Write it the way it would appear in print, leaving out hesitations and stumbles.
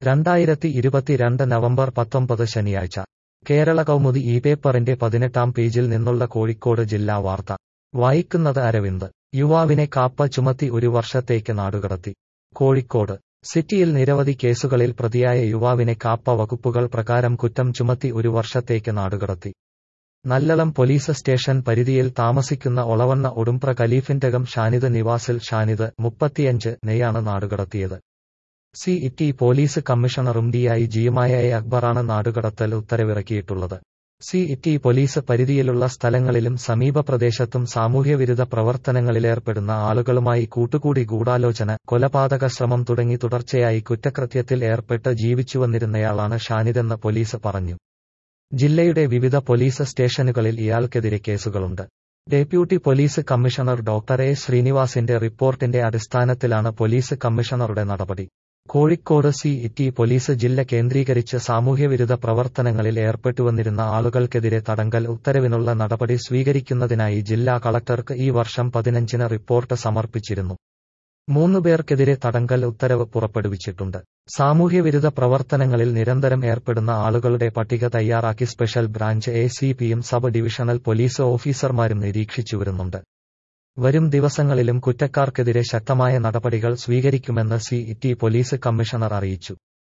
2022 November 19 ശനിയാഴ്ച കേരള കൗമുദി ഈ പേപ്പറിന്റെ 18-ാം പേജിൽ നിന്നുള്ള കോഴിക്കോട് ജില്ലാ വാർത്ത വായിക്കുന്നത് അരവിന്ദ്. യുവാവിനെ കാപ്പ ചുമത്തി 1 വർഷത്തേക്ക് നാടുകടത്തി. കോഴിക്കോട് സിറ്റിയിൽ നിരവധി കേസുകളിൽ പ്രതിയായ യുവാവിനെ കാപ്പ വകുപ്പുകൾ പ്രകാരം കുറ്റം ചുമത്തി 1 വർഷത്തേക്ക് നാടുകടത്തി. നല്ലളം പോലീസ് സ്റ്റേഷൻ പരിധിയിൽ താമസിക്കുന്ന ഒളവണ്ണ ഉടുംപ്ര ഖലീഫിന്റകം ഷാനിദ് നിവാസിൽ ഷാനിദ് 35 നെയാണ് നാടുകടത്തിയത്. സിഇടി പോലീസ് കമ്മീഷണറും ഡിഐജിയുമായ എ അക്ബറാണ് നാടുകടത്തൽ ഉത്തരവിറക്കിയിട്ടുള്ളത്. സിഇടി പോലീസ് പരിധിയിലുള്ള സ്ഥലങ്ങളിലും സമീപ പ്രദേശത്തും സാമൂഹ്യവിരുദ്ധ പ്രവർത്തനങ്ങളിലേർപ്പെടുന്ന ആളുകളുമായി കൂട്ടുകൂടി ഗൂഢാലോചന, കൊലപാതക ശ്രമം തുടങ്ങി തുടർച്ചയായി കുറ്റകൃത്യത്തിൽ ഏർപ്പെട്ട് ജീവിച്ചുവന്നിരുന്നയാളാണ് ഷാനിദെന്ന് പോലീസ് പറഞ്ഞു. ജില്ലയുടെ വിവിധ പോലീസ് സ്റ്റേഷനുകളിൽ ഇയാൾക്കെതിരെ കേസുകളുണ്ട്. Deputy police commissioner doctor A ശ്രീനിവാസിന്റെ റിപ്പോർട്ടിന്റെ അടിസ്ഥാനത്തിലാണ് പോലീസ് കമ്മീഷണറുടെ നടപടി. കോഴിക്കോട് സിഇടി പോലീസ് ജില്ല കേന്ദ്രീകരിച്ച് സാമൂഹ്യവിരുദ്ധ പ്രവർത്തനങ്ങളിൽ ഏർപ്പെട്ടുവന്നിരുന്ന ആളുകൾക്കെതിരെ തടങ്കൽ ഉത്തരവിനുള്ള നടപടി സ്വീകരിക്കുന്നതിനായി ജില്ലാ കളക്ടർക്ക് ഈ വർഷം 15-ന് റിപ്പോർട്ട് സമർപ്പിച്ചിരുന്നു. 3 പേർക്കെതിരെ തടങ്കൽ ഉത്തരവ് പുറപ്പെടുവിച്ചിട്ടുണ്ട്. സാമൂഹ്യവിരുദ്ധ പ്രവർത്തനങ്ങളിൽ നിരന്തരം ഏർപ്പെടുന്ന ആളുകളുടെ പട്ടിക തയ്യാറാക്കി സ്പെഷ്യൽ ബ്രാഞ്ച് എസിപിയും സബ് ഡിവിഷണൽ പോലീസ് ഓഫീസർമാരും നിരീക്ഷിച്ചുവരുന്നുണ്ട്. വരും ദിവസങ്ങളിലും കുറ്റക്കാർക്കെതിരെ ശക്തമായ നടപടികൾ സ്വീകരിക്കുമെന്ന് സിഇടി പോലീസ് കമ്മീഷണർ അറിയിച്ചു.